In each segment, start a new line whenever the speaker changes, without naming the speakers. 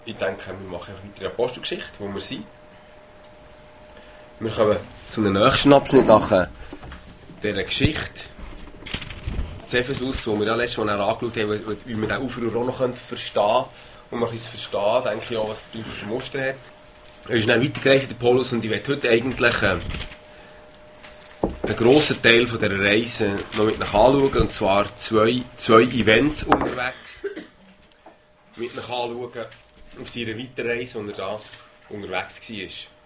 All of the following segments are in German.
Ich denke, wir machen eine weitere Apostelgeschichte, wo wir sind. Wir kommen zu einem nächsten Abschnitt nach dieser Geschichte. Das Ephesus, wo wir ja letztes Mal angeschaut haben, wie wir den Aufruhr auch noch verstehen können. Um ein bisschen zu verstehen, denke ich auch, was der Teufel für Muster hat. Er ist dann weitergereist, der Paulus, und ich werde heute eigentlich einen grossen Teil von dieser Reise noch mit nach anschauen, und zwar zwei Events unterwegs. Mit nach anschauen auf seiner Weiterreise, wo er da unterwegs war.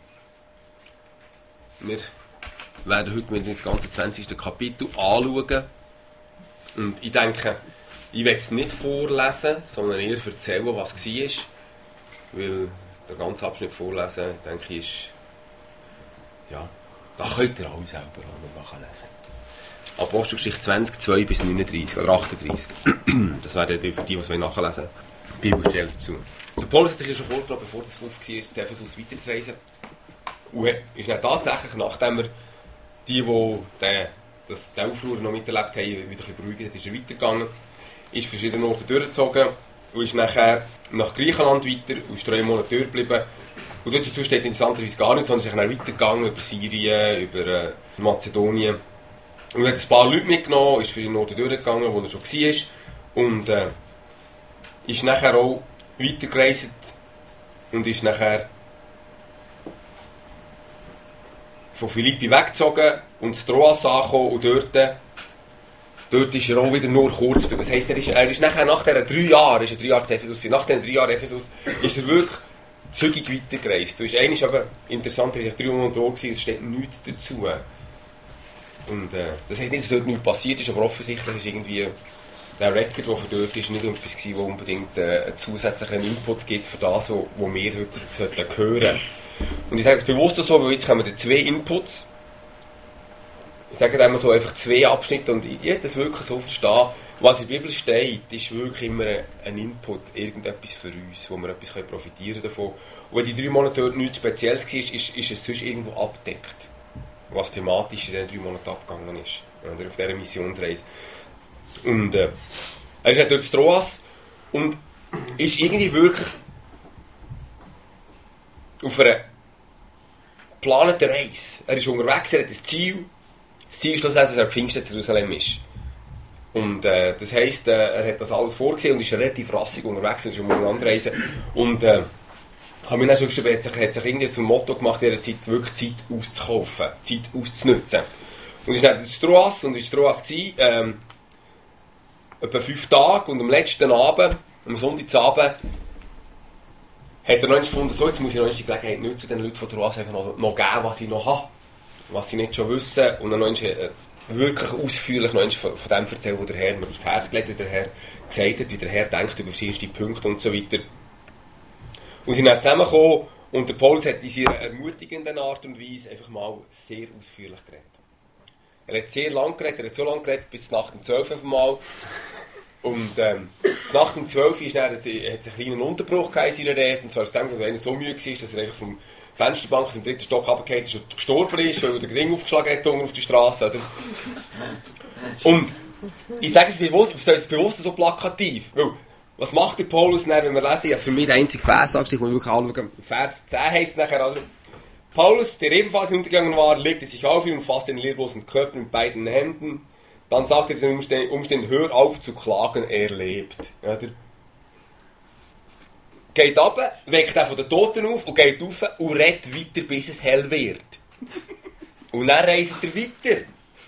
Wir werden heute mit das ganze 20. Kapitel anschauen. Und ich denke, ich werde es nicht vorlesen, sondern eher erzählen, was es war. Weil der ganze Abschnitt vorlesen, denke ich, ist... Ja, da könnt ihr alle selber nachlesen. Apostelgeschichte 20, 2 bis 39 oder 38. Das wäre für die, die nachlesen wollen. Bibelstelle dazu. Der Paulus hat sich ja schon vorgetragen, bevor das Beruf war, das Ephesus weiterzureisen. Und ist dann tatsächlich, nachdem er die den Aufruhr noch miterlebt haben, wieder ein bisschen beruhigt hat, ist er weitergegangen, ist verschiedene Orte durchgezogen und ist nachher nach Griechenland weiter und ist 3 Monate durchgeblieben. Und dort steht interessanterweise gar nichts, sondern ist dann weitergegangen über Syrien, über Mazedonien. Und hat ein paar Leute mitgenommen, ist verschiedene Orte durchgegangen, wo er schon war. Und ist nachher auch weitergereist und ist nachher von Philippi weggezogen und in Troas angekommen und dort ist er auch wieder nur kurz geblieben. Das heisst, er ist nachher nach diesen 3 Jahren, ist er 3 Jahre zu Ephesus, nach diesen 3 Jahren Ephesus, ist er wirklich zügig weitergereist. Das ist eigentlich aber interessant, weil ich 3 Monate dort war, es steht nichts dazu. Und das heisst nicht, dass dort nichts passiert ist, aber offensichtlich ist irgendwie der Record, der für dort ist, nicht etwas gewesen, wo unbedingt einen zusätzlichen Input gibt für das, was wir heute hören sollten. Und ich sage es bewusst so, weil jetzt kommen 2 Inputs. Ich sage immer so einfach 2 Abschnitte und ich hätte das wirklich so verstehen. Was in der Bibel steht, ist wirklich immer ein Input, irgendetwas für uns, wo wir etwas profitieren davon. Und wenn die 3 Monate dort nichts Spezielles war, ist es sonst irgendwo abgedeckt, was thematisch in diesen 3 Monaten abgegangen ist, oder auf dieser Missionsreise. Und er ist dann durch Troas und ist irgendwie wirklich auf einer geplanten Reise. Er ist unterwegs, er hat ein Ziel. Das Ziel ist schlussendlich, dass er Pfingsten in Jerusalem ist. Und das heisst, er hat das alles vorgesehen und ist relativ rassig unterwegs und ist eine andere und habe mir dann schon geschrieben, hat sich irgendwie zum Motto gemacht, in dieser Zeit wirklich Zeit auszukaufen, Zeit auszunutzen. Und ist dann in Troas und ist Troas gewesen, etwa 5 Tage und am letzten Abend, am Sonntagabend, hat er noch gefunden, so, jetzt muss ich noch die Gelegenheit nutzen, den Leuten von Troas einfach noch geben, was ich noch habe, was sie nicht schon wissen, und dann noch wirklich ausführlich noch von dem erzählen, was der Herr mir aufs Herz gelegt hat, der Herr gesagt hat, wie der Herr denkt über verschiedenste Punkte und so weiter. Und sie sind dann zusammengekommen und der Paulus hat in seiner ermutigenden Art und Weise einfach mal sehr ausführlich geredet. Er hat sehr lang geredet, er hat so lange geredet, bis nach dem 12. Mal. Und nach dem 12. hat es einen kleinen Unterbruch in seiner Rede. Und zwar aus dem, weil er so müde war, dass er einfach vom Fensterbank aus dem 3. Stock runtergefallen ist und gestorben ist, weil er den Ring aufgeschlagen hat auf die Straße. Oder? Und ich sage es bewusst so plakativ. Weil, was macht der Paulus dann, wenn wir lesen? Ja, für mich der einzige Vers, ich muss wirklich anschauen. Vers 10 heisst es nachher, oder? Paulus, der ebenfalls untergegangen war, legte sich auf ihn und fasste den lehrlosen Körper mit beiden Händen. Dann sagte er zu den Umständen, hör auf zu klagen, er lebt. Oder? Geht runter, weckt er von den Toten auf und geht rauf und redet weiter, bis es hell wird. Und dann reist er weiter.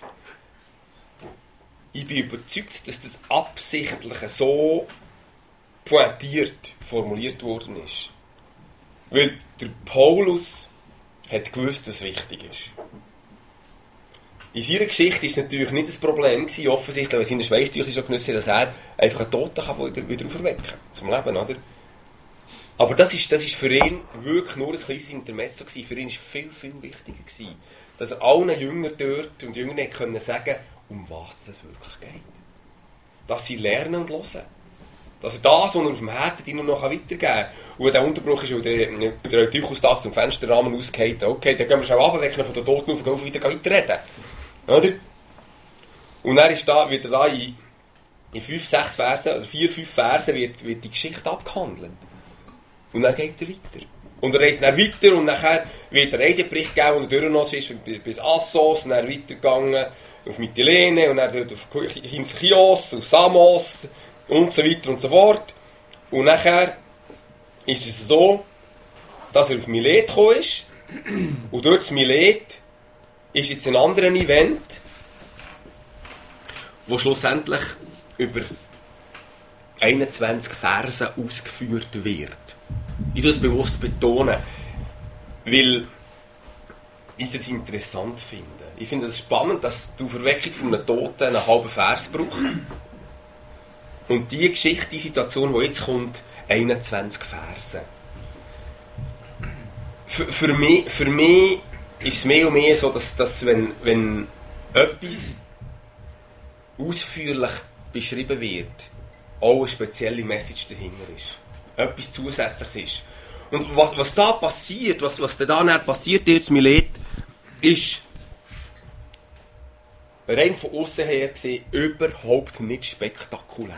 Ich bin überzeugt, dass das absichtlich so pointiert formuliert worden ist. Weil der Paulus hat gewusst, was wichtig ist. In seiner Geschichte war es natürlich nicht das Problem gewesen, offensichtlich, weil seine Schweisstücher schon genossen, dass er einfach einen Toten kann wieder auferwecken kann, zum Leben, oder? Aber das ist für ihn wirklich nur ein kleines Intermezzo gewesen. Für ihn war viel, viel wichtiger gewesen, dass er allen Jüngern dort und Jüngern können sagen, um was es wirklich geht. Dass sie lernen und hören. Dass er das, was er auf dem Herzen ihnen noch weitergeben kann. Und wenn der Unterbruch ist, weil der Tychus das zum Fensterrahmen ausgeht, okay, dann gehen wir schon runter, von den Toten auf und wieder weiterreden. Oder? Und dann wird da in 5, 6 Versen, oder 4, 5 Versen wird die Geschichte abgehandelt. Und dann geht er weiter. Und er reist dann weiter und nachher wird ein Reisebericht gegeben, wo er durchgenommen ist, bis Assos, und dann weitergegangen auf Mytilene und dann dort auf Chios, auf Samos und so weiter und so fort. Und nachher ist es so, dass er auf Milet gekommen ist. Und dort in Milet ist jetzt ein anderes Event, wo schlussendlich über 21 Verse ausgeführt wird. Ich will das bewusst betonen, weil ich das interessant finde. Ich finde es spannend, dass die Auferweckung von einem Toten einen halben Vers braucht. Und die Geschichte, die Situation, die jetzt kommt, 21 Verse. Für mich ist es mehr und mehr so, dass wenn etwas ausführlich beschrieben wird, auch eine spezielle Message dahinter ist. Etwas Zusätzliches ist. Und was da passiert, was da passiert jetzt Milet, ist rein von außen her gesehen überhaupt nicht spektakulär.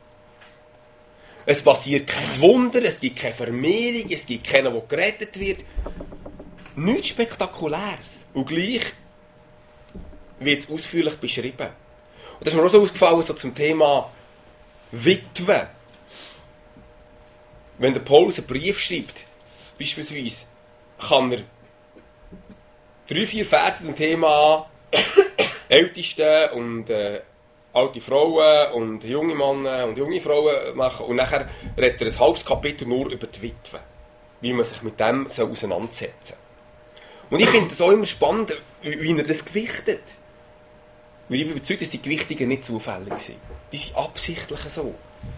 Es passiert kein Wunder, es gibt keine Vermehrung, es gibt keinen, der gerettet wird. Nichts Spektakuläres. Und gleich wird es ausführlich beschrieben. Und das ist mir auch so aufgefallen, so zum Thema Witwe. Wenn der Paulus einen Brief schreibt, beispielsweise, kann er 3-4 Verse zum Thema Älteste und alte Frauen und junge Männer und junge Frauen machen und nachher redet er ein halbes Kapitel nur über die Witwe, wie man sich mit dem auseinandersetzen soll. Und ich finde es auch immer spannend, wie er das gewichtet. Weil ich bin überzeugt, dass die Gewichtungen nicht zufällig sind. Die sind absichtlich so.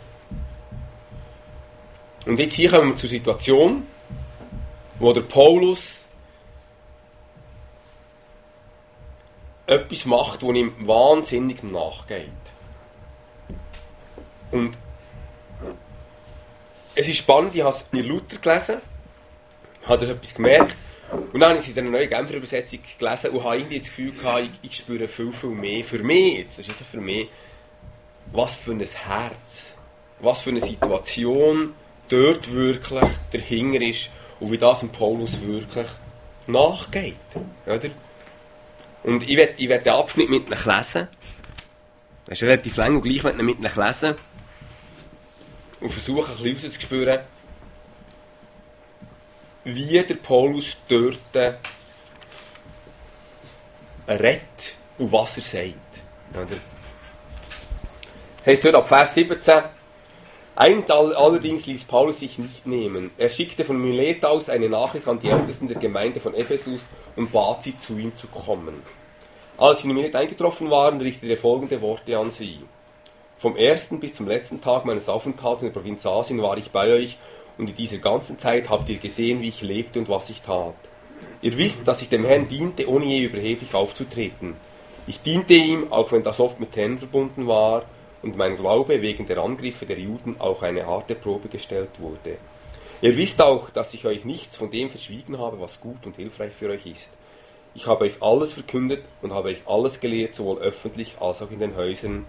Und jetzt hier kommen wir zur Situation, wo der Paulus etwas macht, das ihm wahnsinnig nachgeht. Und es ist spannend, ich habe es in Luther gelesen, habe etwas gemerkt, und dann habe ich es in der neuen Genfer Übersetzung gelesen und habe irgendwie das Gefühl gehabt, ich spüre viel, viel mehr. Für mich jetzt, das ist jetzt für mich, was für ein Herz, was für eine Situation dort wirklich dahinter ist und wie das dem Paulus wirklich nachgeht. Oder? Und ich werde den Abschnitt mit euch lesen. Das ist relativ lang und gleich werde ich mit euch lesen und versuche ein bisschen rauszuspüren, wie der Paulus dort redet und was er sagt. Oder? Das heisst dort ab Vers 17, eins allerdings ließ Paulus sich nicht nehmen. Er schickte von Milet aus eine Nachricht an die Ältesten der Gemeinde von Ephesus und bat sie, zu ihm zu kommen. Als sie in Milet eingetroffen waren, richtete er folgende Worte an sie. Vom ersten bis zum letzten Tag meines Aufenthalts in der Provinz Asien war ich bei euch, und in dieser ganzen Zeit habt ihr gesehen, wie ich lebte und was ich tat. Ihr wisst, dass ich dem Herrn diente, ohne je überheblich aufzutreten. Ich diente ihm, auch wenn das oft mit Tränen verbunden war, und mein Glaube wegen der Angriffe der Juden auch eine harte Probe gestellt wurde. Ihr wisst auch, dass ich euch nichts von dem verschwiegen habe, was gut und hilfreich für euch ist. Ich habe euch alles verkündet und habe euch alles gelehrt, sowohl öffentlich als auch in den Häusern.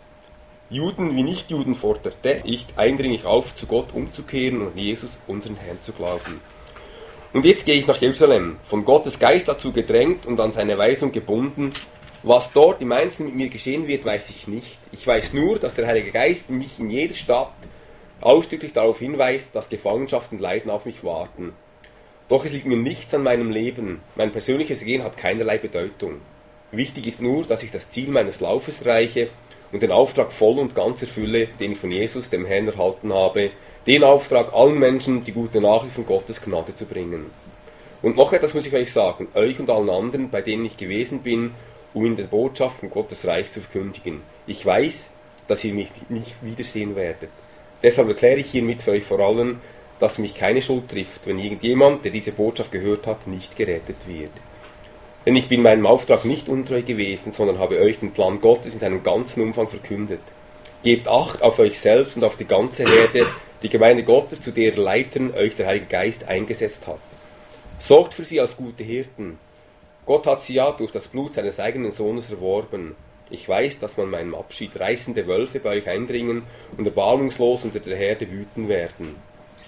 Juden wie Nichtjuden forderte ich eindringlich auf, zu Gott umzukehren und an Jesus, unseren Herrn, zu glauben. Und jetzt gehe ich nach Jerusalem, von Gottes Geist dazu gedrängt und an seine Weisung gebunden. Was dort im Einzelnen mit mir geschehen wird, weiß ich nicht. Ich weiß nur, dass der Heilige Geist mich in jeder Stadt ausdrücklich darauf hinweist, dass Gefangenschaft und Leiden auf mich warten. Doch es liegt mir nichts an meinem Leben. Mein persönliches Gehen hat keinerlei Bedeutung. Wichtig ist nur, dass ich das Ziel meines Laufes erreiche und den Auftrag voll und ganz erfülle, den ich von Jesus, dem Herrn, erhalten habe, den Auftrag, allen Menschen die gute Nachricht von Gottes Gnade zu bringen. Und noch etwas muss ich euch sagen, euch und allen anderen, bei denen ich gewesen bin, um in der Botschaft von Gottes Reich zu verkündigen. Ich weiß, dass ihr mich nicht wiedersehen werdet. Deshalb erkläre ich hiermit für euch vor allem, dass mich keine Schuld trifft, wenn irgendjemand, der diese Botschaft gehört hat, nicht gerettet wird. Denn ich bin meinem Auftrag nicht untreu gewesen, sondern habe euch den Plan Gottes in seinem ganzen Umfang verkündet. Gebt Acht auf euch selbst und auf die ganze Herde, die Gemeinde Gottes, zu der Leitern euch der Heilige Geist eingesetzt hat. Sorgt für sie als gute Hirten. Gott hat sie ja durch das Blut seines eigenen Sohnes erworben. Ich weiß, dass man meinem Abschied reißende Wölfe bei euch eindringen und erbarmungslos unter der Herde wüten werden.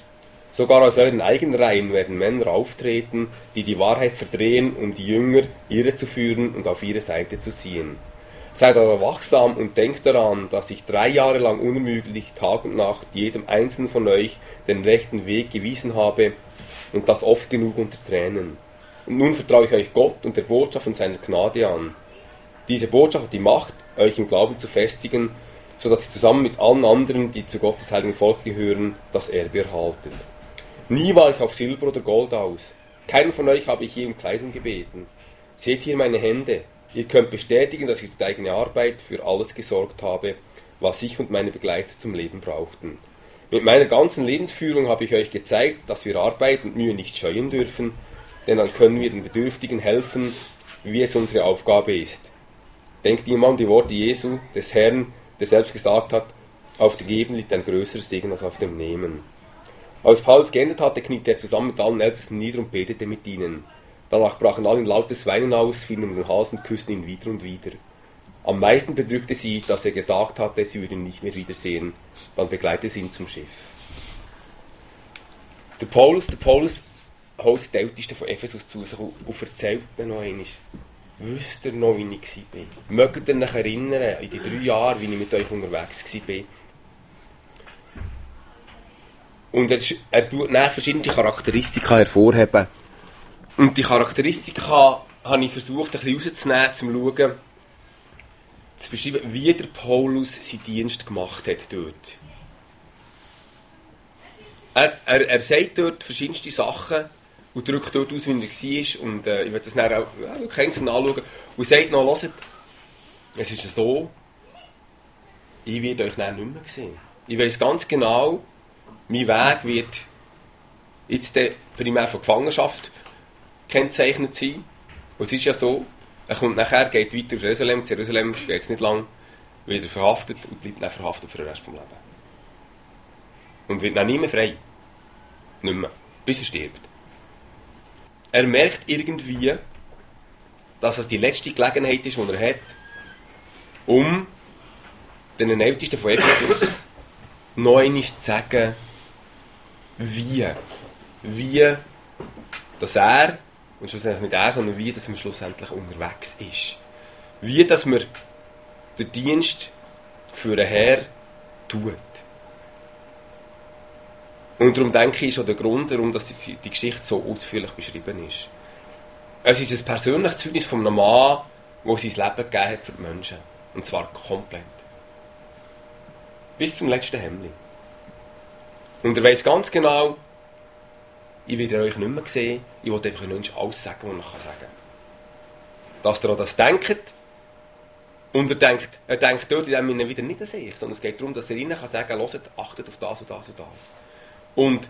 Sogar aus euren eigenen Reihen werden Männer auftreten, die die Wahrheit verdrehen, um die Jünger irrezuführen und auf ihre Seite zu ziehen. Seid aber wachsam und denkt daran, dass ich 3 Jahre lang unermüdlich Tag und Nacht jedem Einzelnen von euch den rechten Weg gewiesen habe und das oft genug unter Tränen. Und nun vertraue ich euch Gott und der Botschaft von seiner Gnade an. Diese Botschaft hat die Macht, euch im Glauben zu festigen, so dass ihr zusammen mit allen anderen, die zu Gottes heiligen Volk gehören, das Erbe erhaltet. Nie war ich auf Silber oder Gold aus. Keinen von euch habe ich je um Kleidung gebeten. Seht hier meine Hände. Ihr könnt bestätigen, dass ich durch eigene Arbeit für alles gesorgt habe, was ich und meine Begleiter zum Leben brauchten. Mit meiner ganzen Lebensführung habe ich euch gezeigt, dass wir Arbeit und Mühe nicht scheuen dürfen, denn dann können wir den Bedürftigen helfen, wie es unsere Aufgabe ist. Denkt immer an die Worte Jesu, des Herrn, der selbst gesagt hat, auf dem Geben liegt ein größerer Segen als auf dem Nehmen. Als Paulus geendet hatte, kniete er zusammen mit allen Ältesten nieder und betete mit ihnen. Danach brachen alle in lautes Weinen aus, fielen um den Hals und küssten ihn wieder und wieder. Am meisten bedrückte sie, dass er gesagt hatte, sie würden ihn nicht mehr wiedersehen. Dann begleitete sie ihn zum Schiff. Der Paulus holt die Ältesten von Ephesus zu sich und erzählt ihnen noch einmal. Wisst ihr noch, wie ich war? Mögt ihr euch erinnern, in die 3 Jahre, wie ich mit euch unterwegs war? Und er tut dann verschiedene Charakteristika hervorheben. Und die Charakteristika habe ich versucht, ein bisschen rauszunehmen, um zu schauen, zu beschreiben, wie der Paulus seinen Dienst gemacht hat dort. Er sagt dort verschiedenste Sachen und drückt dort aus, wie er war. Und ich werde das dann auch einzeln anschauen. Und sagt noch, hört, es ist so, ich werde euch dann nicht mehr sehen. Ich weiss ganz genau, mein Weg wird jetzt primär von Gefangenschaft gekennzeichnet sein. Und es ist ja so, er kommt nachher, geht weiter auf Jerusalem. Zu Jerusalem geht es nicht lang, wird er verhaftet und bleibt dann verhaftet für den Rest des Lebens. Und wird dann nie mehr frei. Nicht mehr. Bis er stirbt. Er merkt irgendwie, dass es die letzte Gelegenheit ist, die er hat, um den Ältesten von Ephesus noch einmal zu sagen, wie dass er, und schlussendlich nicht er, sondern wie dass man schlussendlich unterwegs ist. Wie dass man den Dienst für den Herr tut. Und darum denke ich, ist auch der Grund, warum die Geschichte so ausführlich beschrieben ist. Es ist ein persönliches Zeugnis von einem Mann, der sein Leben gegeben hat für die Menschen. Und zwar komplett. Bis zum letzten Hemdli. Und er weiss ganz genau, ich werde euch nicht mehr sehen, ich will einfach euch alles sagen, was ich sagen kann. Dass ihr auch das denkt. Und er denkt dort in dem Sinne wieder nicht an sich, sondern es geht darum, dass er ihnen sagen kann, hört, achtet auf das und das und das. Und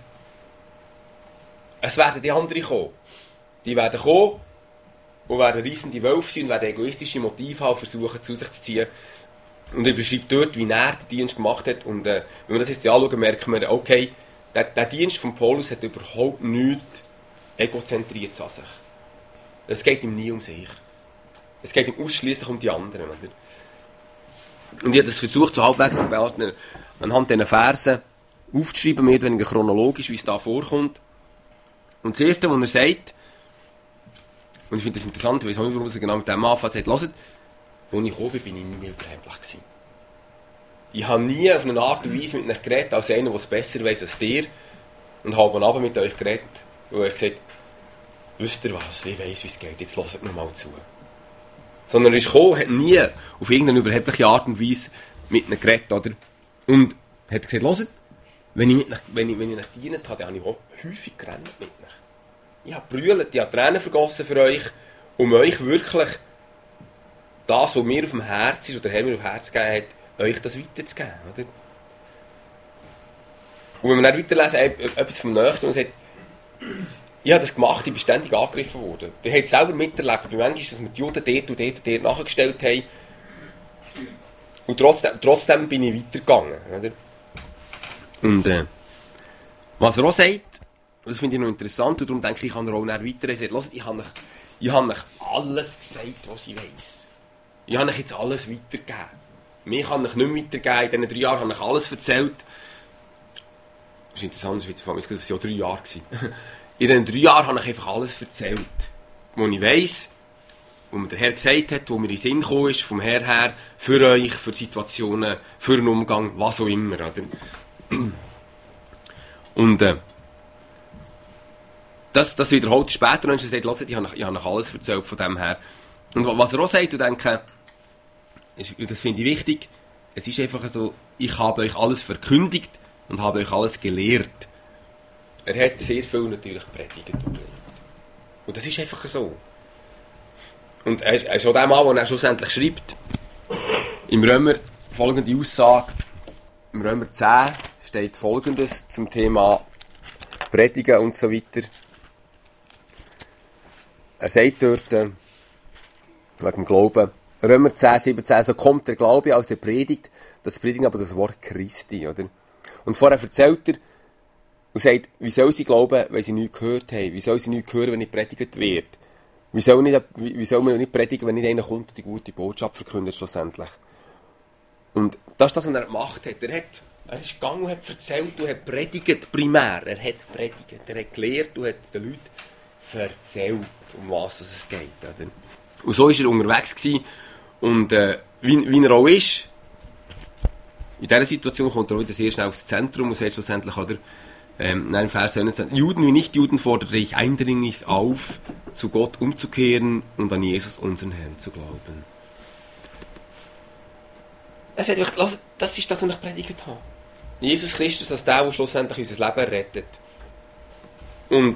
es werden die anderen kommen. Die werden kommen und werden reissende Wölfe sein und werden egoistische Motive haben, versuchen zu sich zu ziehen. Und er beschreibt dort, wie er den Dienst gemacht hat. Und wenn wir das jetzt anschauen, merken wir, okay, der Dienst von Paulus hat überhaupt nichts egozentriert an sich. Es geht ihm nie um sich. Es geht ihm ausschliesslich um die anderen. Oder? Und ich habe das versucht, so halbwegs anhand dieser Versen aufzuschreiben, mehr oder weniger chronologisch, wie es da vorkommt. Und das Erste, was er sagt, und ich finde das interessant, ich weiß nicht, warum er genau mit dem anfängt, sagt, hört, als ich gekommen bin, ich nie mehr überheblich gewesen. Ich habe nie auf eine Art und Weise mit euch geredet, als einer, der es besser weiss als dir, und habe am Abend mit euch geredet, und ich gesagt, wisst ihr was, ich weiss, wie es geht, jetzt hört mir mal zu. Sondern er ist gekommen, hat nie auf irgendeine überhebliche Art und Weise mit ihnen geredet, oder? Und hat gesagt, hört, wenn ich euch gedient habe, dann habe ich auch häufig gerannt mit euch. Ich habe gebrüllt, ich habe Tränen vergossen für euch, um euch wirklich das, was mir auf dem Herz ist, oder der Herr mir auf dem Herz gegeben hat, euch das weiterzugeben. Oder? Und wenn wir dann weiterlesen, etwas vom Nächsten, und sagt, ich habe das gemacht, ich bin ständig angegriffen worden. Ihr habt es selber miterlebt, bei manchmal, dass wir die Juden dort und dort und dort nachgestellt haben. Und trotzdem bin ich weitergegangen. Oder? Und was er auch sagt, das finde ich noch interessant, und darum denke ich, kann er auch weiter. Er sagt, hört, ich habe euch alles gesagt, was ich weiss. Ich habe euch jetzt alles weitergegeben. Mir kann ich nicht mehr weitergeben. In diesen 3 Jahren habe ich alles erzählt. ist interessant, es war 3 Jahre. In diesen 3 Jahren habe ich einfach alles erzählt, was ich weiss, was mir der Herr gesagt hat, was mir in den Sinn gekommen ist, vom Herr her, für euch, für Situationen, für den Umgang, was auch immer. Oder? Und das wiederholt später, und er sagt, hört, ich habe euch alles erzählt von dem her. Und was er auch sagt, und denke, das finde ich wichtig, es ist einfach so, ich habe euch alles verkündigt und habe euch alles gelehrt. Er hat sehr viel natürlich predigt und gelehrt. Und das ist einfach so. Und er ist auch der Mann, der er schlussendlich schreibt, im Römer folgende Aussage, im Römer 10 steht Folgendes zum Thema Predigen und so weiter. Er sagt dort, wegen dem Glauben, Römer 10, 17, so kommt der Glaube aus der Predigt, das Predigen aber das Wort Christi, oder? Und vorher erzählt er und sagt, wie soll sie glauben, wenn sie nichts gehört haben? Wie soll sie nichts hören, wenn nicht predigt wird? Wie soll man nicht predigen, wenn nicht einer kommt und die gute Botschaft verkündet schlussendlich? Und das ist das, was er gemacht hat. Er ist gegangen und hat erzählt und hat predigt primär. Er hat predigt, er hat gelehrt und hat den Leuten erzählt, um was es geht. Oder? Und so war er unterwegs gewesen. Und wie er auch ist, in dieser Situation kommt er wieder sehr schnell aufs Zentrum und sagt schlussendlich, oder, in Vers 19, Juden wie Nicht-Juden fordere ich eindringlich auf, zu Gott umzukehren und an Jesus, unseren Herrn, zu glauben. Er sagt, das ist das, was ich predigt habe. Jesus Christus als der schlussendlich unser Leben rettet. Und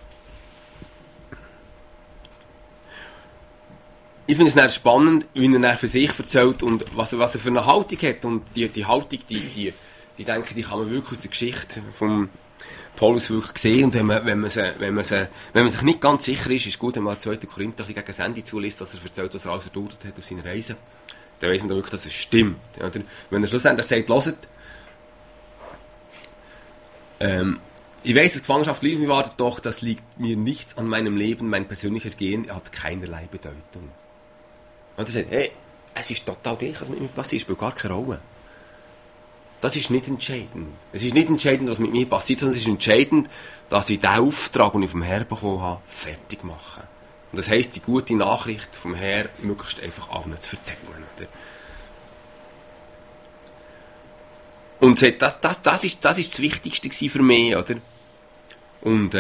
ich finde es dann spannend, wie er dann für sich erzählt und was er für eine Haltung hat. Und die Haltung, die denke, die kann man wirklich aus der Geschichte vom Paulus wirklich sehen. Und wenn man sich nicht ganz sicher ist, ist gut, wenn man 2. Korinther gegen das Ende zuliest, dass er erzählt, was er alles erduldet hat auf seiner Reise. Dann weiss man wirklich, dass es stimmt. Oder? Wenn er schlussendlich sagt, hört, ich weiss, dass Gefangenschaft lief, mir wartet doch, das liegt mir nichts an meinem Leben, mein persönliches Gehen hat keinerlei Bedeutung. Und er sagt, hey, es ist total gleich, was mit mir passiert, es spielt gar keine Rolle. Das ist nicht entscheidend. Es ist nicht entscheidend, was mit mir passiert, sondern es ist entscheidend, dass ich den Auftrag, den ich vom Herrn bekommen habe, fertig mache. Und das heisst, die gute Nachricht vom Herrn möglichst einfach allen zu erzählen. Oder? Und das ist das Wichtigste für mich, oder? Und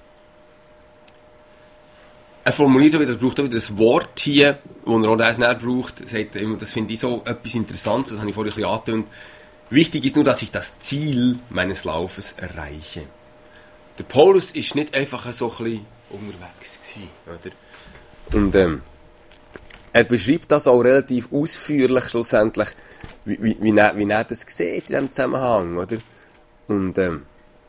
er formuliert auch wieder, er braucht auch wieder das Wort hier, das er auch das näher braucht. Er sagt immer, das finde ich so etwas Interessantes, das habe ich vorhin ein bisschen angetönt. Wichtig ist nur, dass ich das Ziel meines Laufes erreiche. Der Paulus ist nicht einfach so ein bisschen unterwegs gewesen, oder? Und er beschreibt das auch relativ ausführlich schlussendlich, wie er das sieht in diesem Zusammenhang, oder? Und mal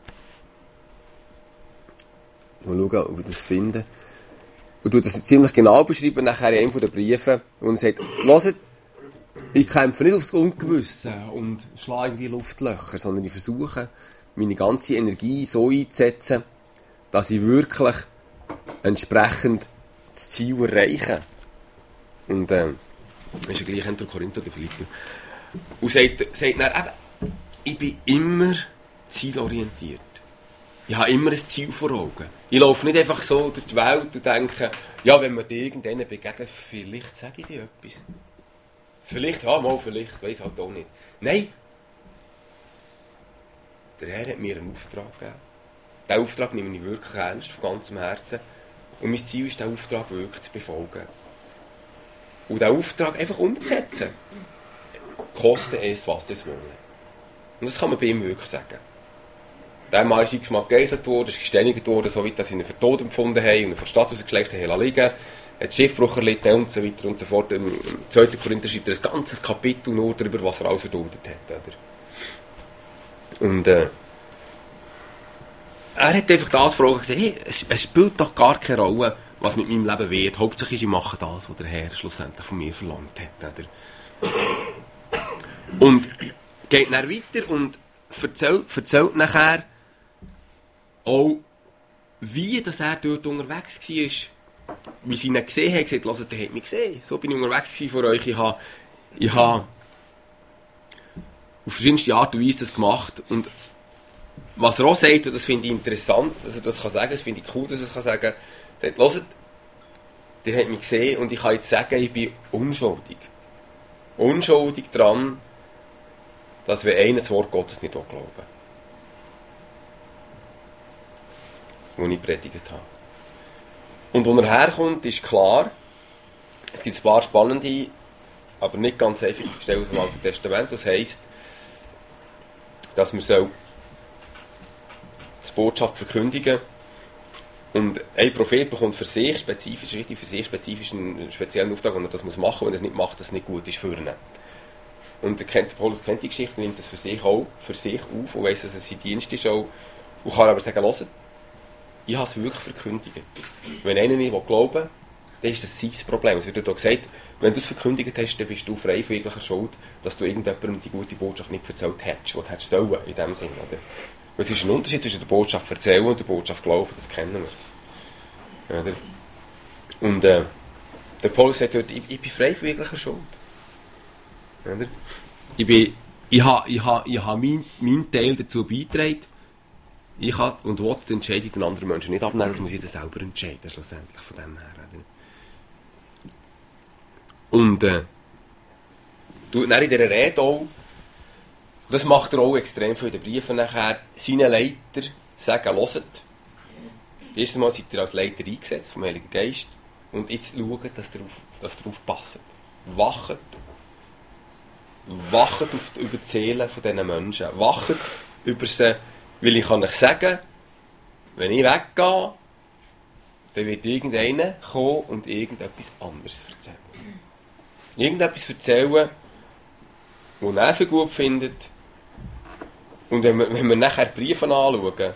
schauen, ob wir das finden. Und du das ziemlich genau beschreiben nachher in einem der Briefe, wo er sagt, hört, ich kämpfe nicht aufs Ungewisse und schlage in die Luftlöcher, sondern ich versuche, meine ganze Energie so einzusetzen, dass ich wirklich entsprechend das Ziel erreiche. Und das ist ja gleich entweder Korinther oder Philipper. Und sagt dann eben, ich bin immer zielorientiert. Ich habe immer ein Ziel vor Augen. Ich laufe nicht einfach so durch die Welt und denke, ja, wenn man dir irgendjemanden begegnet, vielleicht sage ich dir etwas. Vielleicht, vielleicht, weiss halt auch nicht. Nein. Der Herr hat mir einen Auftrag gegeben. Diesen Auftrag nehme ich wirklich ernst, von ganzem Herzen. Und mein Ziel ist, diesen Auftrag wirklich zu befolgen. Und diesen Auftrag einfach umzusetzen. Koste es, was es wolle. Und das kann man bei ihm wirklich sagen. Der Mann ist x-mal gegeißelt worden, ist gesteinigt worden, so weit, dass sie ihn für tot empfunden haben und ihn von der Stadt rausgelegt haben liegen. Hat Schiffbruch erlitten und so weiter und so fort. Im 2. Korinther schreibt er ein ganzes Kapitel nur darüber, was er alles erduldet hat. Oder? Und er hat einfach das vor Augen gesagt, hey, es spielt doch gar keine Rolle, was mit meinem Leben wird. Hauptsache ist, ich mache das, was der Herr schlussendlich von mir verlangt hat. Oder? Und geht dann weiter und erzählt nachher auch, wie dass er dort unterwegs war. Wie sie ihn gesehen haben, gesagt, hört, der hat mich gesehen. So bin ich unterwegs vor euch. Ich habe auf verschiedenste Art und Weise das gemacht. Und was er auch sagt, und das finde ich interessant, dass er das kann sagen, das finde ich cool, dass er das kann sagen, er sagt, hört, ihr habt mich gesehen und ich kann jetzt sagen, ich bin unschuldig. Unschuldig daran, dass wir einer das Wort Gottes nicht glauben. Wo ich predigt habe. Und wo er herkommt, ist klar, es gibt ein paar spannende, aber nicht ganz einfache Stellen aus dem Alten Testament. Das heisst, dass man soll die Botschaft verkündigen. Und ein Prophet bekommt für sich spezifisch, richtig für sich spezifisch einen speziellen Auftrag, und er das machen muss. Wenn er es nicht macht, dass es nicht gut ist für ihn. Und Paulus kennt die Geschichte und nimmt das für sich auch für sich auf und weiss, dass es sein Dienst ist auch. Und kann aber sagen, hört, ich habe es wirklich verkündigt. Wenn einer nicht glauben will, dann ist das sein Problem. Es wird hier gesagt, wenn du es verkündigt hast, dann bist du frei von jeglicher Schuld, dass du irgendjemandem die gute Botschaft nicht erzählt hättest, was du hättest sollen, in dem Sinne. Oder? Es ist ein Unterschied zwischen der Botschaft erzählen und der Botschaft glauben, das kennen wir. Oder? Und der Paulus sagt dort, ich bin frei von jeglicher Schuld. Oder? Ich habe meinen Teil dazu beigetragen. Ich kann und will die Entscheidung den anderen Menschen nicht abnehmen, das muss ich dann selber entscheiden, schlussendlich von dem her. Oder? Und tut dann in dieser Rede auch, das macht er auch extrem viel in den Briefen nachher, seinen Leiter sagen, hört, erstens mal seid ihr als Leiter eingesetzt vom Heiligen Geist und jetzt schaut, dass ihr aufpasst. Wacht über die Seelen von diesen Menschen. Wacht über sie, weil ich kann euch sagen, wenn ich weggehe, dann wird irgendeiner kommen und irgendetwas anderes erzählen. Irgendetwas erzählen, das er für gut findet. Und wenn wir nachher die Briefe anschauen,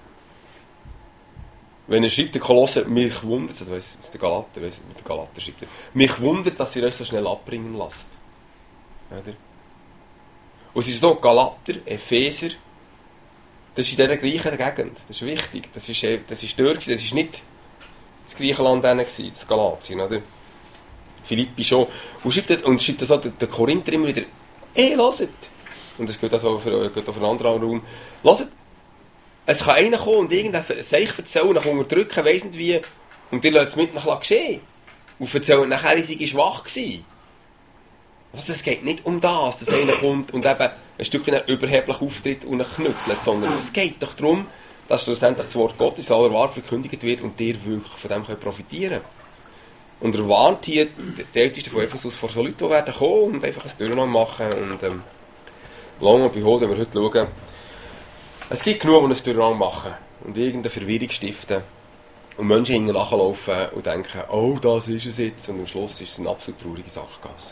wenn er schreibt, der Kolosser, mich wundert, oder weiss, der Galater schreibt er, mich wundert, dass ihr euch so schnell abbringen lasst. Oder? Und es ist so, Galater, Epheser, das ist in dieser gleichen Gegend. Das ist wichtig. Das ist dort, das ist nicht das Griechenland gewesen, das Galatien, oder? Philippi schon. Und schreibt das auch der Korinther immer wieder, hört! Und das geht auch auf einen anderen Raum. Hört! Es kann einer kommen und irgendetwas erzählen, nach unterdrücken, weiss nicht wie, und ihr lasst es mit nach geschehen. Und erzählen nachher, ich sei schwach gewesen. Also es geht nicht um das, dass einer kommt und eben ein Stückchen überheblich auftritt und ihn knüppelt, sondern es geht doch darum, dass schlussendlich das Wort Gottes aller Wahrheit verkündigt wird und ihr wirklich von dem profitieren könnt. Und er warnt hier, die Ältesten von Ephesus, vor so Leuten, die werden kommen und einfach ein Durcheinander machen. Und lang und behold, wenn wir heute schauen, es gibt genug, die ein Durcheinander machen und irgendeine Verwirrung stiften. Und Menschen hinten nachlaufen und denken, oh, das ist es jetzt. Und am Schluss ist es eine absolut traurige Sackgasse.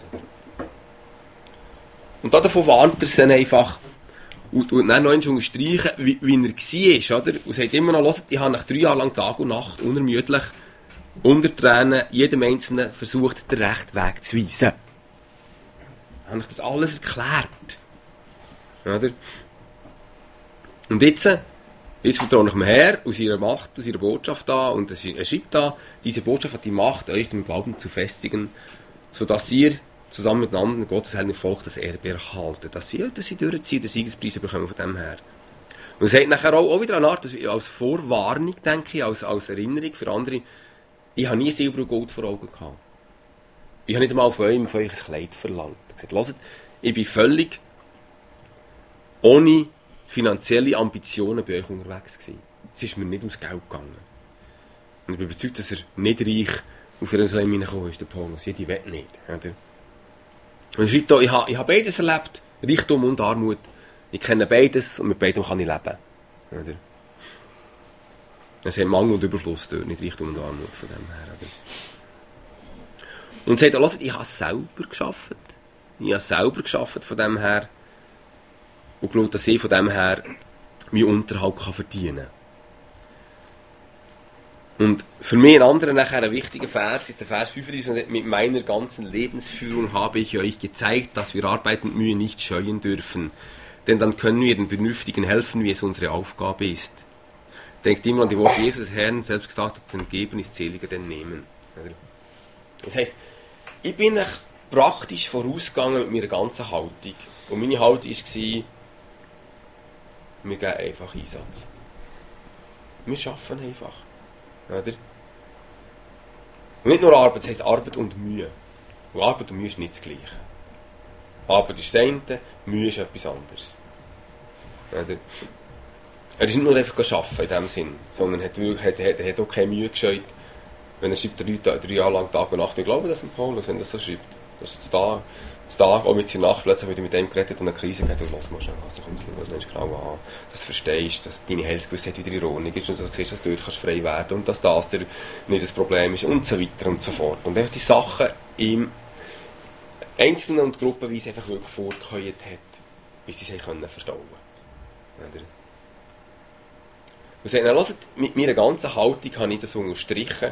Und davon warnt er dann einfach und dann noch einmal unterstreichen, wie er war. Oder? Und sagt immer noch, hört, ich habe nach 3 Jahren lang Tag und Nacht unermüdlich unter Tränen jedem Einzelnen versucht, den rechten Weg zu weisen. Habe ich das alles erklärt. Oder? Und jetzt vertraue ich dem Herr aus ihrer Macht, aus ihrer Botschaft an, und er schreibt da, diese Botschaft hat die Macht, euch im Glauben zu festigen, sodass ihr zusammen mit anderen Gottes heiligen Volk das Erbe erhalten, dass sie durchziehen, den Siegespreis bekommen von dem her. Und es sagt nachher auch wieder eine Art, als Vorwarnung, denke ich, als Erinnerung für andere, ich habe nie Silber und Gold vor Augen gehabt. Ich habe nicht einmal von euch ein Kleid verlangt. Ich habe gesagt, hört, ich bin völlig ohne finanzielle Ambitionen bei euch unterwegs gewesen. Es ist mir nicht ums Geld gegangen. Und ich bin überzeugt, dass er nicht reich auf Jerusalem hineingekommen ist, der Paulus. Jede will nicht. Oder? Und er schreibt hier, ich habe beides erlebt, Reichtum und Armut. Ich kenne beides und mit beidem kann ich leben. Oder? Es hat Mangel und Überfluss dort, nicht Reichtum und Armut von dem her. Oder? Und er sagt, hört, ich habe es selber geschafft. Ich habe es selber geschafft von dem her. Und geschaut, dass ich von dem her meinen Unterhalt verdienen kann. Und für mich ein anderer nachher ein wichtiger Vers ist der Vers 35. Mit meiner ganzen Lebensführung habe ich euch gezeigt, dass wir Arbeit und Mühe nicht scheuen dürfen. Denn dann können wir den Bedürftigen helfen, wie es unsere Aufgabe ist. Denkt immer an die Worte Jesus, des Herrn, selbst gesagt hat, denn Geben ist seliger denn Nehmen. Das heisst, ich bin praktisch vorausgegangen mit meiner ganzen Haltung. Und meine Haltung war, wir geben einfach Einsatz. Wir arbeiten einfach. Oder? Und nicht nur Arbeit, das heisst Arbeit und Mühe. Und Arbeit und Mühe ist nicht das Gleiche. Arbeit ist das eine, Mühe ist etwas anderes. Oder? Er ist nicht nur einfach arbeiten in dem Sinn, sondern hat auch keine Mühe gescheut, wenn er schreibt 3 Jahre lang Tag und Nacht. Ich glaube das mit Paulus, wenn er das so schreibt. Dass er Tag, auch mit seiner Nacht plötzlich wieder mit dem geredet und eine Krise geht und lass mal schnell, also komm, was nimmst du genau an, dass du verstehst, dass deine Heilsgewissheit wieder in Ordnung ist und dass du siehst, dass du dort kannst frei werden und dass das dir nicht das Problem ist und so weiter und so fort. Und einfach die Sachen im Einzelnen und gruppenweise einfach wirklich vorgeheuert hat, bis sie sich verstauen können. Und sagt, hört, mit meiner ganzen Haltung habe ich das unterstrichen.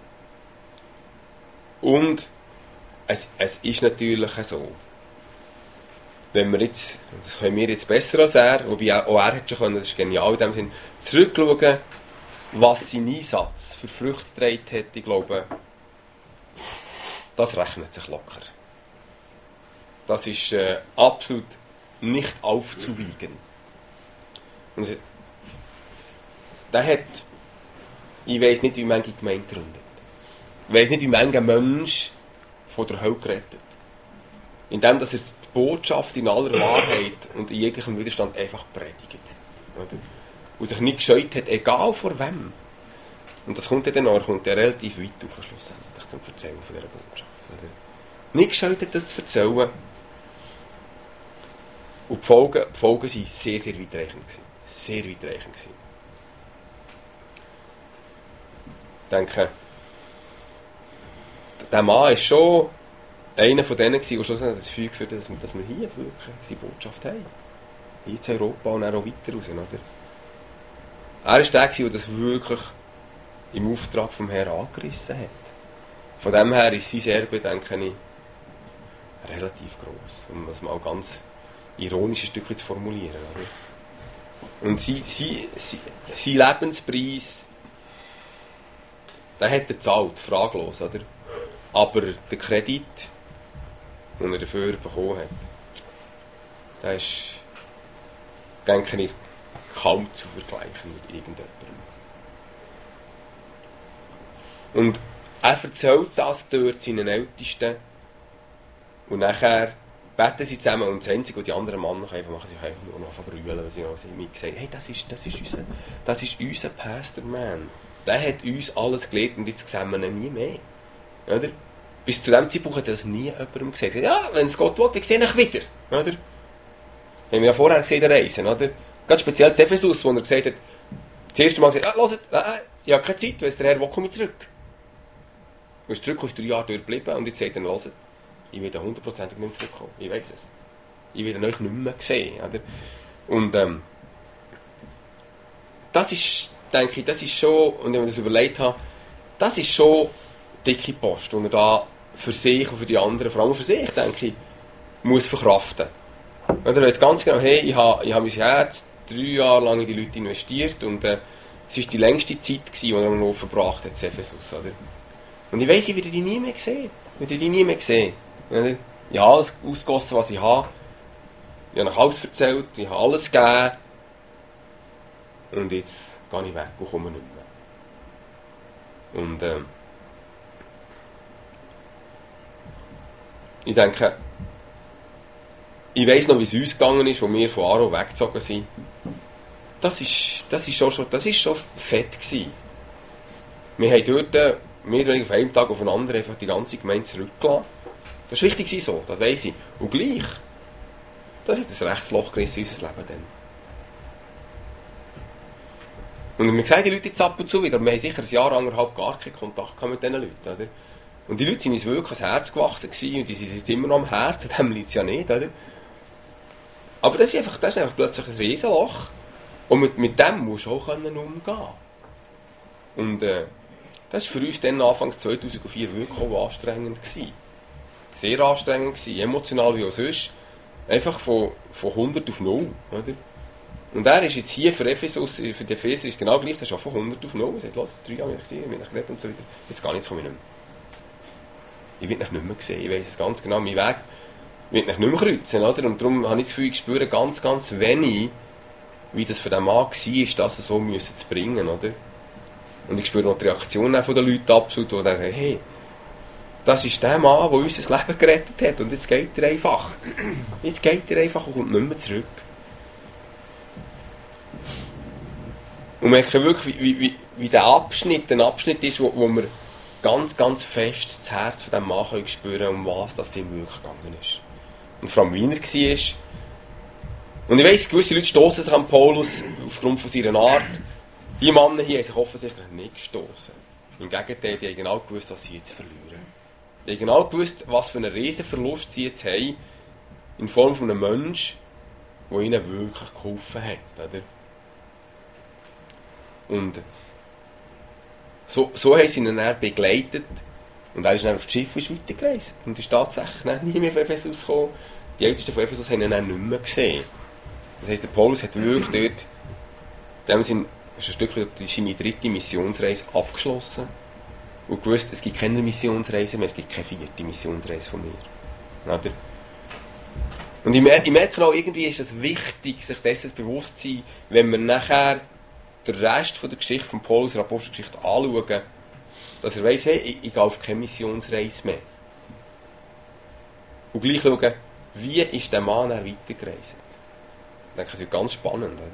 Und es ist natürlich so, wenn wir jetzt, das können wir jetzt besser als er, wobei auch er hat schon können, das ist genial in dem Sinn, zurückschauen, was sein Einsatz für Früchte getragen hat, ich glaube, das rechnet sich locker. Das ist absolut nicht aufzuwiegen. Und der hat, ich weiss nicht, wie manche Gemeinde gründet. Ich weiss nicht, wie manche Mensch von der Hölle gerettet. Indem, dass er die Botschaft in aller Wahrheit und in jeglichem Widerstand einfach predigt hat. Oder? Und sich nicht gescheut hat, egal vor wem. Und das kommt dann noch, kommt relativ weit auf, schlussendlich, zum Erzählen von dieser Botschaft. Oder? Nicht gescheut hat, das zu erzählen. Und die Folgen waren sehr, sehr weitreichend. Sehr weitreichend. Ich denke, der Mann ist schon einer von denen, der schlussendlich das Gefühl geführt hat, dass wir hier wirklich seine Botschaft haben. Hier zu Europa und dann auch weiter raus. Oder? Er war der, der das wirklich im Auftrag vom Herrn angerissen hat. Von dem her ist sein Erbe, denke ich, relativ gross. Um das mal ganz ironisch ein Stückchen zu formulieren. Oder? Und sein Lebenspreis, den hat er gezahlt, fraglos. Oder? Aber der Kredit, den er dafür bekommen hat, der ist, denke ich, kaum zu vergleichen mit irgendjemandem. Und er erzählt das dort seinen Ältesten und nachher beten sie zusammen und das Einzige, was die anderen Männer noch einfach machen, sie einfach nur noch verbrüllen, weil sie noch gesagt haben, hey, das ist unser Pastor Man. Der hat uns alles gelehrt und jetzt sehen wir ihn nie mehr. Oder? Bis zu dem Zeitpunkt hat das nie jemandem gesagt. Ja, wenn es Gott will, ich sehe ihn wieder. Oder? Haben wir ja vorher gesehen, der Reisen. Oder? Ganz speziell zu Ephesus, wo er gesagt hat, das erste Mal gesagt, hört, ich habe keine Zeit, wenn es der Herr will, komme ich zurück. Du bist zurück, hast 3 Jahre dort geblieben und jetzt sagt er, hört, ich werde 100% nicht mehr zurückkommen. Ich weiß es. Ich werde euch nicht mehr sehen. Oder? Und das ist, denke ich, das ist schon, und wenn ich das überlegt habe, das ist schon dicke Post, die er da für sich und für die anderen, vor allem für sich, denke ich, muss verkraften. Und er weiss ganz genau, hey, ich habe mein Herz 3 Jahre lang in die Leute investiert und es war die längste Zeit, die er noch verbracht hat, Ephesus. Oder? Und ich weiss, ich werde die nie mehr sehen. Oder? Ich habe alles ausgegossen, was ich habe. Ich habe nach alles erzählt, ich habe alles gegeben. Und jetzt gehe ich weg und komme nicht mehr. Und ich denke, ich weiss noch, wie es uns gegangen ist, als wir von Aarau weggezogen sind. Das ist schon fett gewesen. Wir haben dort mehr oder weniger von einem Tag auf den anderen einfach die ganze Gemeinde zurückgelassen. Das war richtig so, das weiss ich. Und gleich, das hat ein rechtes Loch gerissen in unser Leben dann. Und wir sehen die Leute jetzt ab und zu wieder, wir haben sicher ein Jahr, 1,5 gar keinen Kontakt mit diesen Leuten. Oder? Und die Leute sind uns wirklich ans Herz gewachsen gewesen, und die sind jetzt immer noch am Herzen, dem liegt es ja nicht. Oder? Aber das ist einfach plötzlich ein Riesenloch. Und mit dem musst du auch umgehen können. Und das war für uns dann Anfangs 2004 wirklich auch anstrengend gewesen. Sehr anstrengend gewesen, emotional wie auch sonst. Einfach von 100 auf 0. Oder? Und er ist jetzt hier für Ephesus, für die Epheser ist genau gleich, der ist auch von 100 auf 0. Er sagt, lass, 3 Jahre gesehen, wir haben geredet und so weiter. Jetzt gar nichts komme ich nicht mehr. Ich werde dich nicht mehr sehen, ich weiss es ganz genau, mein Weg wird dich nicht mehr kreuzen. Oder? Und darum habe ich das Gefühl, ich spüre ganz, ganz wenig wie das für den Mann war, das so müssen zu bringen, oder? Und ich spüre noch die Reaktion von den Leuten absolut, die sagen, hey, das ist der Mann, der uns das Leben gerettet hat und jetzt geht er einfach. Jetzt geht er einfach und kommt nicht mehr zurück. Und man merkt wirklich, wie der Abschnitt ist, wo wir ganz, ganz fest das Herz von diesem Mann spüren, um was das ihm wirklich gegangen ist. Und vor allem, wie er war. Und ich weiss, gewisse Leute stossen sich an Paulus aufgrund von seiner Art. Die Männer hier haben sich offensichtlich nicht gestossen. Im Gegenteil, die haben genau gewusst, was sie jetzt verlieren. Die haben genau gewusst, was für einen riesen Verlust sie jetzt haben, in Form von einem Menschen, der ihnen wirklich geholfen hat. Oder? Und so haben sie ihn dann begleitet. Und er ist dann auf das Schiff weitergereist. Und ist tatsächlich nie mehr von Ephesus gekommen. Die Ältesten von Ephesus haben ihn dann nicht mehr gesehen. Das heisst, der Paulus hat wirklich dort, in dem Sinne, ist ein Stück weit seine 3. Missionsreise abgeschlossen. Und gewusst, es gibt keine Missionsreise mehr, es gibt keine 4. Missionsreise von mir. Oder? Und ich merke auch, irgendwie ist es wichtig, sich dessen bewusst zu sein, wenn wir nachher den Rest von der Geschichte von Paulus, der Apostelgeschichte, anschauen, dass er weiss, hey, ich gehe auf keine Missionsreise mehr. Und gleich schauen, wie ist der Mann dann weitergereist. Ich denke, das ist ganz spannend, oder?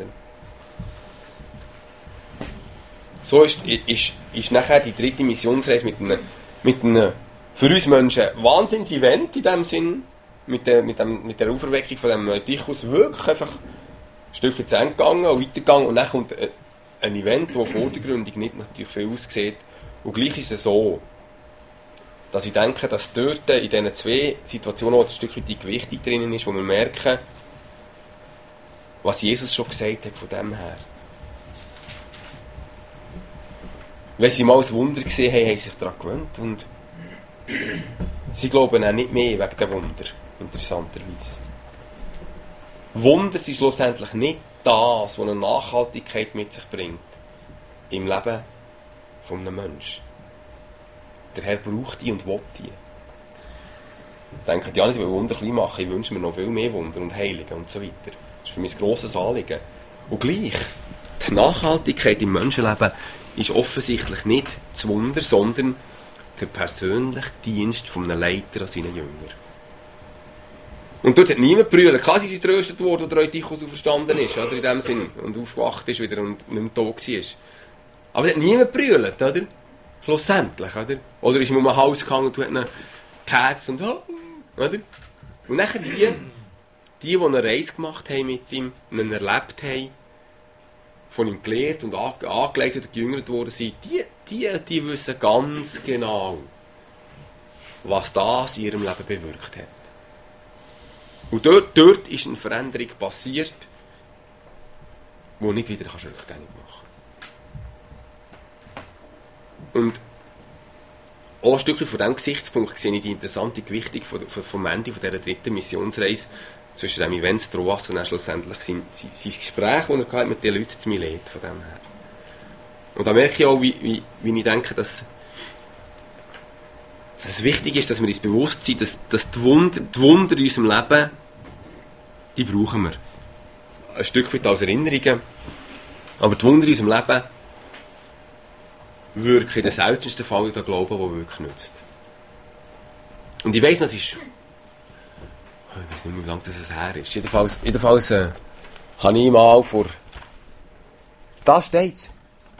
So ist nachher die 3. Missionsreise mit einem für uns Menschen Wahnsinns-Event in dem Sinn, mit der Auferweckung von dem Tychus wirklich einfach ein Stückchen zu Ende gegangen und weitergegangen. Und dann kommt ein Event, das vordergründig nicht natürlich viel aussieht. Und gleich ist es so, dass ich denke, dass dort in diesen 2 Situationen ein Stückchen die Gewichtung drin ist, wo wir merken, was Jesus schon gesagt hat von dem her. Wenn sie mal ein Wunder gesehen haben, haben sie sich daran gewöhnt. Und sie glauben auch nicht mehr wegen der Wunder, interessanterweise. Wunder sind schlussendlich nicht das, was eine Nachhaltigkeit mit sich bringt im Leben von einem Menschen. Der Herr braucht die und will die. Denken die anderen, die Wunder klein machen, ich wünsche mir noch viel mehr Wunder und Heilige und so weiter. Das ist für mich ein grosses Anliegen. Und gleich, die Nachhaltigkeit im Menschenleben ist offensichtlich nicht das Wunder, sondern der persönliche Dienst von einem Leiter an seinen Jüngern. Und dort hat niemand brüllt. Klar sind sie getröstet worden, als der Eutychus auferstanden ist, oder, in dem Sinn, und aufgewacht ist wieder und nicht mehr tot war. Aber es hat niemand brüllt, oder? Schlussendlich, oder? Oder ist ihm um den Hals gehangen und hat ihn geherzt und oder? Und nachher die eine Reise gemacht haben mit ihm, ihn erlebt haben, von ihm gelehrt und angeleitet und gejüngert worden sind, die wissen ganz genau, was das in ihrem Leben bewirkt hat. Und dort ist eine Veränderung passiert, die nicht wieder rückgängig machen kann. Und auch ein Stückchen von diesem Gesichtspunkt sehe ich die interessante Gewichtung vom Ende dieser 3. Missionsreise zwischen dem Event Troas und dann schlussendlich sein Gespräch, das er mit den Leuten zu Milet von dem her. Und da merke ich auch, wie ich denke, dass es wichtig ist, dass wir uns bewusst sind, dass die Wunder in unserem Leben, die brauchen wir. Ein Stück weit als Erinnerungen. Aber die Wunder in unserem Leben wirken in den seltensten Fällen der Glauben, der wirklich nützt. Und ich weiss noch, es ist... Ich weiss nicht mehr, wie lange das her ist. Jedenfalls habe ich mal vor... Da steht's.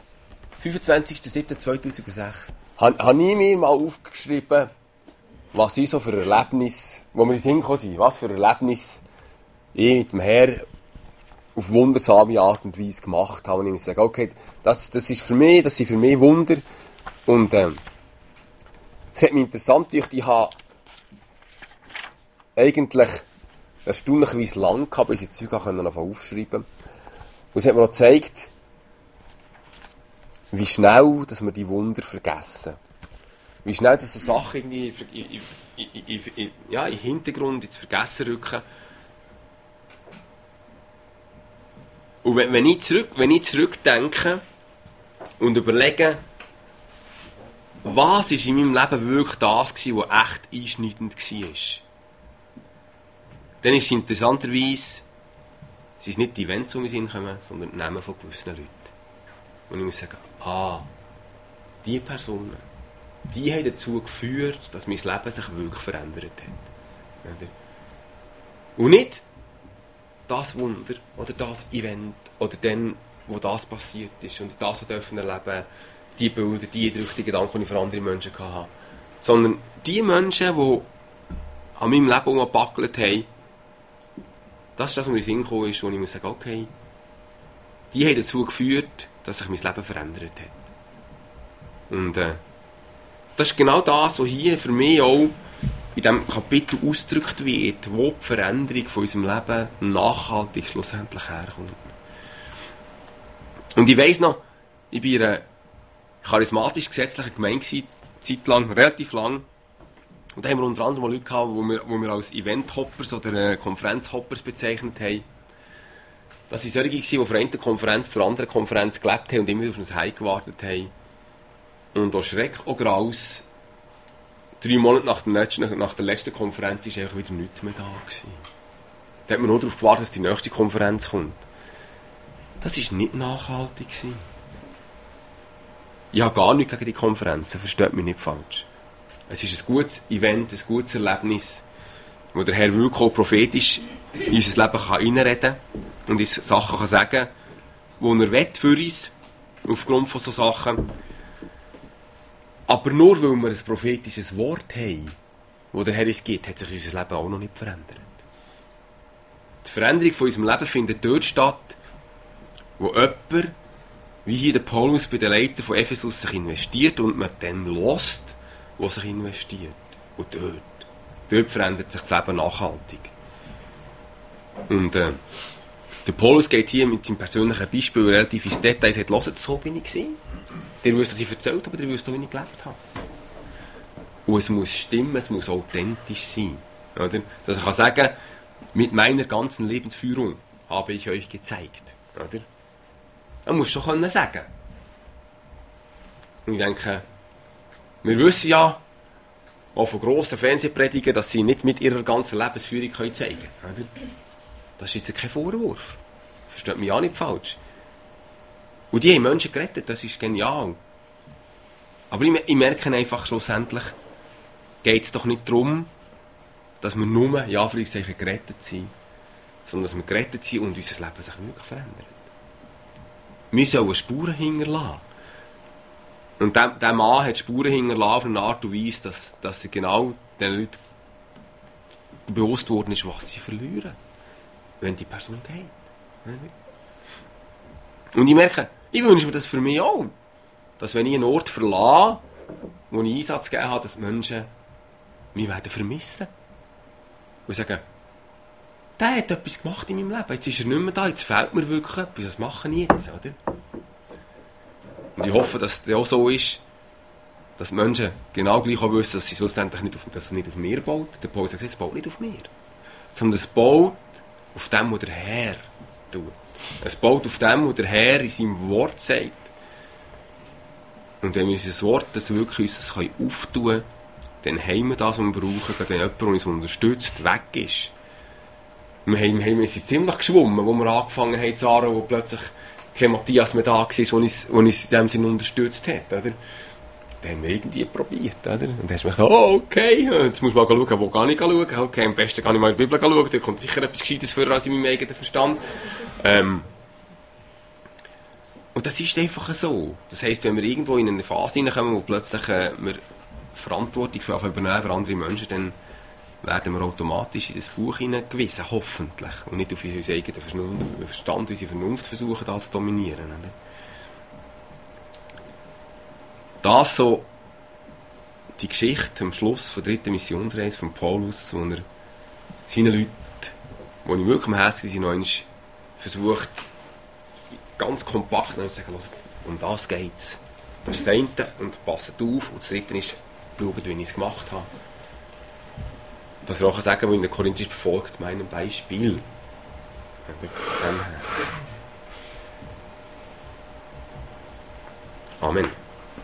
25.07.2006. Habe ich mir mal aufgeschrieben, was ich so für Erlebnisse, wo wir ins Hinkommen sind, was für Erlebnisse ich mit dem Herrn auf wundersame Art und Weise gemacht habe. Und ich muss sagen, okay, das sind für mich Wunder. Und es hat mich interessant, ich habe eigentlich erstaunlicherweise lang gehabt, bis ich Zeug aufschreiben konnte. Und es hat mir auch gezeigt, wie schnell, dass wir die Wunder vergessen. Wie schnell, dass so Sachen irgendwie in den Hintergrund ins Vergessen rücken. Und wenn ich zurückdenke und überlege, was ist in meinem Leben wirklich das gewesen, was echt einschneidend war, dann ist es interessanterweise sind es nicht die Events, die in Sinn kommen, sondern die Namen von gewissen Leuten. Und ich muss sagen, diese Personen, die haben dazu geführt, dass mein Leben sich wirklich verändert hat. Oder? Und nicht das Wunder oder das Event oder dann, wo das passiert ist und das dürfen erleben, die Bilder, die Eindrücke, die Gedanken, die ich für andere Menschen hatte. Sondern die Menschen, die an meinem Leben umgepackelt haben, das ist das, was mir in den Sinn gekommen ist, wo ich muss sagen, okay, die haben dazu geführt, dass sich mein Leben verändert hat. Und das ist genau das, was hier für mich auch in diesem Kapitel ausgedrückt wird, wo die Veränderung von unserem Leben nachhaltig schlussendlich herkommt. Und ich weiss noch, ich war in einer charismatisch-gesetzlichen Gemeinde zeitlang, relativ lang. Und da haben wir unter anderem Leute gehabt, die wir als Event-Hoppers oder Konferenz-Hoppers bezeichnet haben. Das waren solche, die von einer Konferenz zur anderen Konferenz gelebt haben und immer auf uns Heim gewartet haben. Und auch Schreck und Graus, 3 Monate nach der letzten Konferenz war einfach wieder nichts mehr da gewesen. Da hat man nur darauf gewartet, dass die nächste Konferenz kommt. Das war nicht nachhaltig. Ich habe gar nichts gegen die Konferenzen, versteht mich nicht falsch. Es ist ein gutes Event, ein gutes Erlebnis, wo der Herr wirklich auch prophetisch in unser Leben reinreden kann und uns Sachen sagen kann, die er will für uns, aufgrund von solchen Sachen. Aber nur weil wir ein prophetisches Wort haben, das der Herr uns gibt, hat sich unser Leben auch noch nicht verändert. Die Veränderung von unserem Leben findet dort statt, wo jemand, wie hier der Paulus bei den Leitern von Ephesus, sich investiert und man dann lässt, der sich investiert. Und dort verändert sich das Leben nachhaltig. Und der Paulus geht hier mit seinem persönlichen Beispiel relativ ins Detail. Er sagt, hört, so bin ich gewesen. Ihr wisst, was ich erzählt habe, aber ihr wisst auch, wie ich gelebt habe. Und es muss stimmen, es muss authentisch sein. Oder? Dass ich kann sagen, mit meiner ganzen Lebensführung habe ich euch gezeigt. Oder? Das musst du schon sagen. Und ich denke, wir wissen ja, auch von grossen Fernsehpredigern, dass sie nicht mit ihrer ganzen Lebensführung zeigen können. Oder? Das ist jetzt kein Vorwurf. Versteht mich auch nicht falsch. Und die haben Menschen gerettet, das ist genial. Aber ich merke einfach, schlussendlich geht es doch nicht darum, dass wir nur, ja, für uns gerettet sind, sondern dass wir gerettet sind und unser Leben sich wirklich verändert. Wir sollen Spuren hinterlassen. Und der Mann hat Spuren hinterlassen auf eine Art und Weise, dass er genau den Leuten bewusst worden ist, was sie verlieren, wenn die Person geht. Und ich merke, ich wünsche mir das für mich auch. Dass wenn ich einen Ort verlasse, wo ich Einsatz gegeben habe, dass die Menschen mich werden vermissen. Und sagen, der hat etwas gemacht in meinem Leben, jetzt ist er nicht mehr da, jetzt fehlt mir wirklich etwas, was mache ich jetzt? Oder? Und ich hoffe, dass es auch so ist, dass die Menschen genau gleich auch wissen, dass sie schlussendlich nicht auf mir baut. Der Paul sagt, es baut nicht auf mir, sondern es baut auf dem, was der Herr tut. Es baut auf dem, was der Herr in seinem Wort sagt. Und wenn wir unser Wort das wirklich uns auftun können, dann haben wir das, was wir brauchen, wenn jemand, der uns unterstützt, weg ist. Wir sind ziemlich geschwommen, wo wir angefangen haben zu fahren, wo plötzlich kein Matthias mehr da war, der uns in dem Sinne unterstützt hat. Oder? Dann haben wir irgendwie probiert. Oder? Und dann hast du gedacht, okay, jetzt muss man schauen, wo kann ich schauen. Okay, am besten kann ich mal in die Bibel schauen, da kommt sicher etwas Gescheites vor als in meinem eigenen Verstand. Und das ist einfach so. Das heisst, wenn wir irgendwo in eine Phase hineinkommen, wo plötzlich wir Verantwortung für andere Menschen, dann werden wir automatisch in das Buch hineingewiesen, hoffentlich. Und nicht auf unseren eigenen Verstand, unsere Vernunft versuchen, das zu dominieren. Oder? Das so die Geschichte am Schluss der 3. Missionsreise von Paulus, wo er seinen Leuten, die ihm wirklich am Herzen sind, noch einmal versucht, ganz kompakt zu sagen, um das geht's. Das ist das eine und passt auf. Und das dritte ist, schaut, wie ich es gemacht habe. Dass er auch sagen kann, wo in der Korinther ist, befolgt meinem Beispiel. Amen.